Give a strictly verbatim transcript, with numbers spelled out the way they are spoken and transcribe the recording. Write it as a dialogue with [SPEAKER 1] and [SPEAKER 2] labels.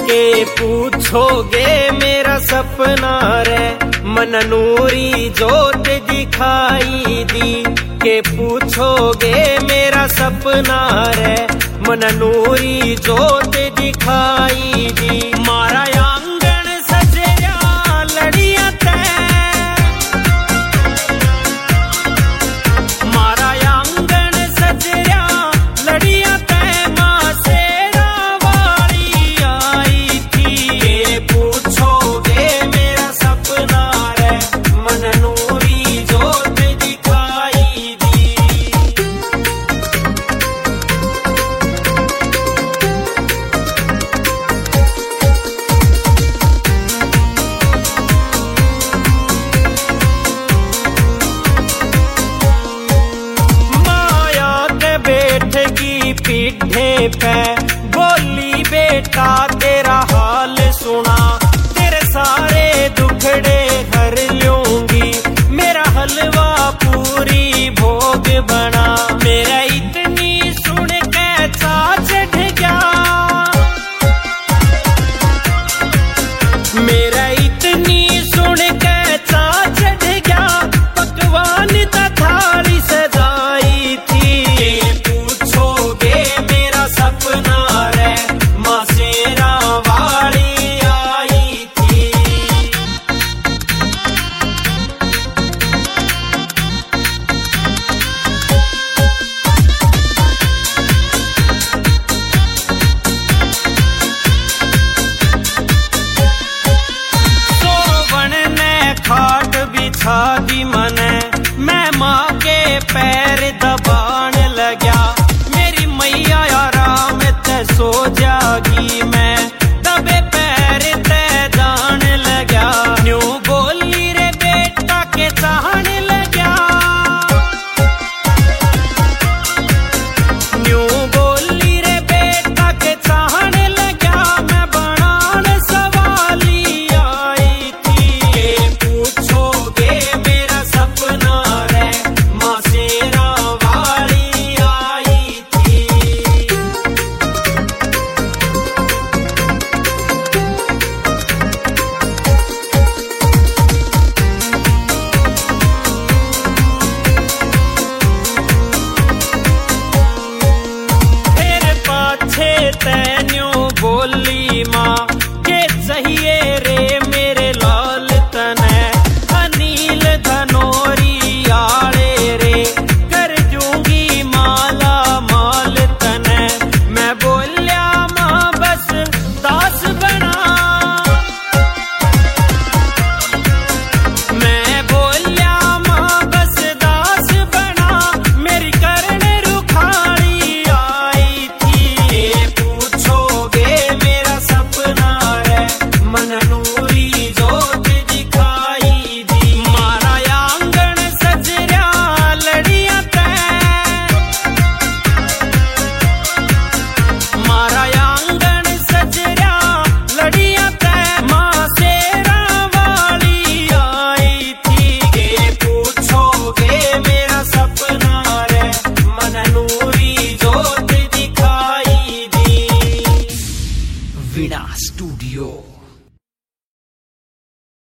[SPEAKER 1] के पूछोगे मेरा सपना रे, मन नूरी जोत दिखाई दी। के पूछोगे मेरा सपना रे, मन नूरी जोत दिखाई दी। मारा आंगन सजया लड़िया तै, मारा आंगन सजया लड़िया तै, मां शेरा वाली आई थी। के पूछोगे मेरा सपना रे, मन नूरी जोत दिखाई दी। माया के बैठ की पीठे पे